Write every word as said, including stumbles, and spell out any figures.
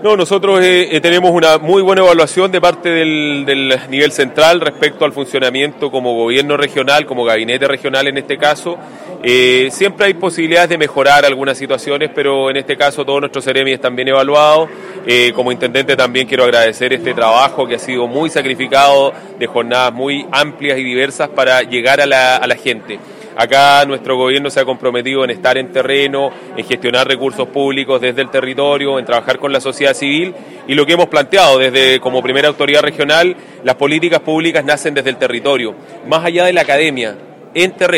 No, nosotros eh, tenemos una muy buena evaluación de parte del, del nivel central respecto al funcionamiento como gobierno regional, como gabinete regional en este caso. Eh, siempre hay posibilidades de mejorar algunas situaciones, pero en este caso todos nuestros seremis están bien evaluados. Eh, como intendente también quiero agradecer este trabajo que ha sido muy sacrificado, de jornadas muy amplias y diversas para llegar a la, a la gente. Acá nuestro gobierno se ha comprometido en estar en terreno, en gestionar recursos públicos desde el territorio, en trabajar con la sociedad civil, y lo que hemos planteado desde como primera autoridad regional, las políticas públicas nacen desde el territorio, más allá de la academia, en terreno.